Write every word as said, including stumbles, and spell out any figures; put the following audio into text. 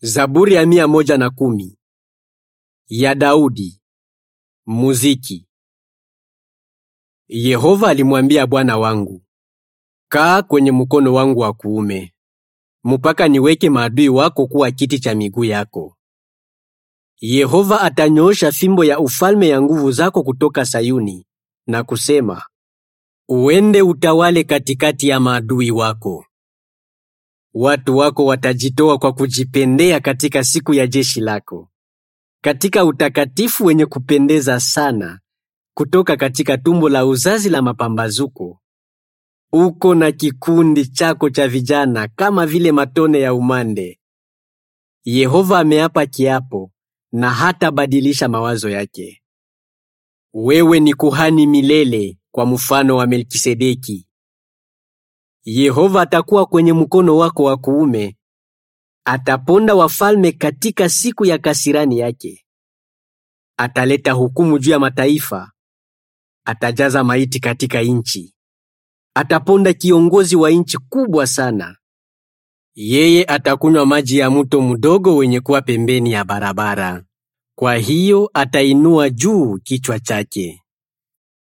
Zaburi ya mia moja na kumi ya Daudi. Muziki. Yehova alimwambia Bwana wangu, kaa kwenye mkono wangu wa kuume, mpaka niweke maadui wako kuwa kiti cha miguu yako. Yehova atanyoosha fimbo ya ufalme ya nguvu zako kutoka Sayuni, na kusema, uende utawale katikati ya maadui wako. Watu wako watajitoa kwa kujipendea katika siku ya jeshi lako, katika utakatifu wenye kupendeza sana, kutoka katika tumbo la uzazi la mapambazuko. Uko na kikundi chako cha vijana kama vile matone ya umande. Yehova ameapa kiapo na hatabadilisha mawazo yake. Wewe ni kuhani milele kwa mfano wa Melkisedeki. Yehova atakuwa kwenye mkono wako wa kuume, ataponda wafalme katika siku ya kasirani yake. Ataleta hukumu juu ya mataifa, atajaza maiti katika nchi. Ataponda kiongozi wa nchi kubwa sana. Yeye atakunywa maji ya mto mdogo wenye kuwa pembeni ya barabara. Kwa hiyo atainua juu kichwa chake.